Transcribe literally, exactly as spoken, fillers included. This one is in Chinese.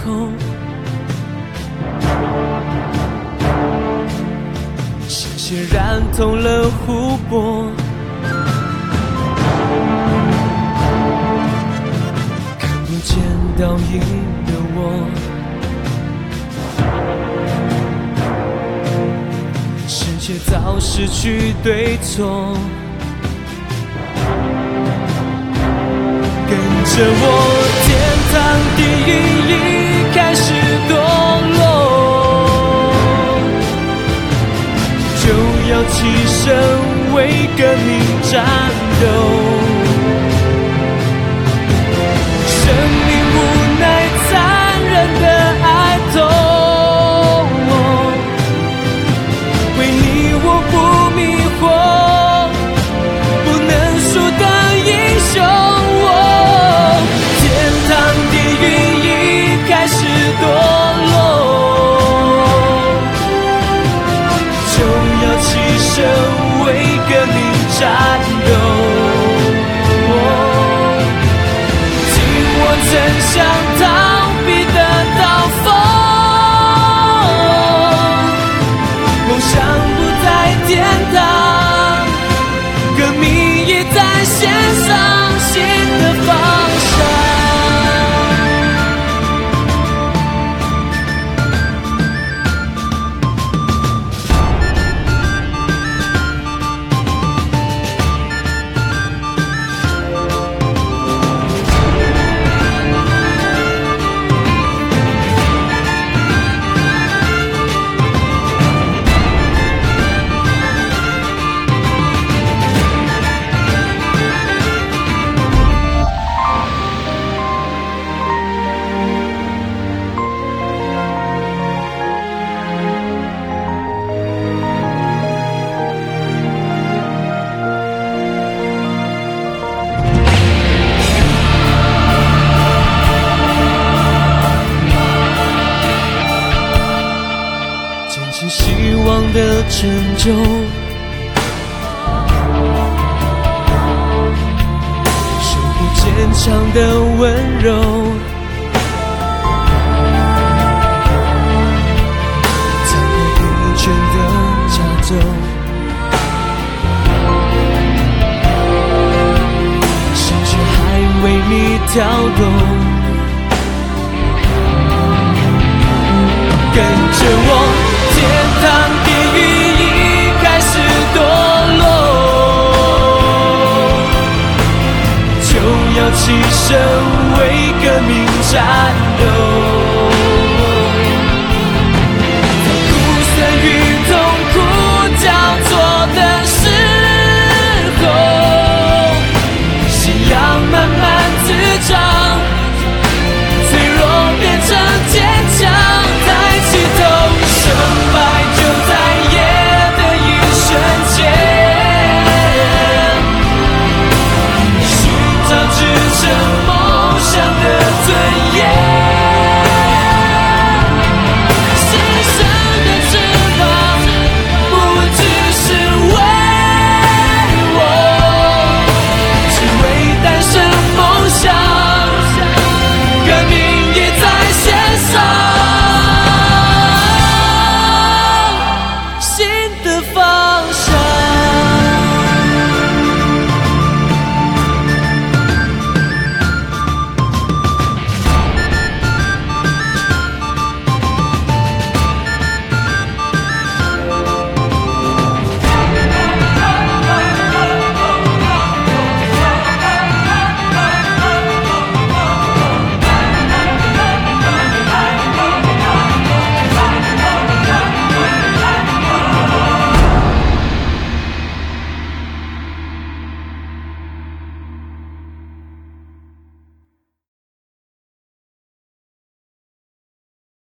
头，鲜血染透了湖泊，看不见倒影的我，世界早失去对错，跟着我，天堂地狱已开始堕落，就要起身为革命战斗。生命无奈残忍的哀痛，为你我不迷惑，不能输的英雄。天堂地狱已开始堕落，就要起身为革命战斗。曾想逃避的刀锋，梦想不在天堂，革命已在线上新的方向。希望的拯救，守护坚强的温柔，残破不全的加州，鲜血还为你跳动，跟着我。天堂地狱已开始堕落，就要起身为革命战